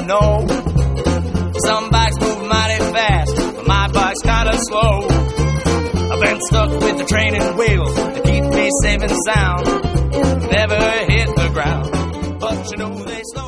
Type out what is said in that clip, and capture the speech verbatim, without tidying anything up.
know. Some bikes move mighty fast, but my bike's kinda slow. I've been stuck with the training wheels to keep me safe and sound. Never hit the ground, but you know they slow.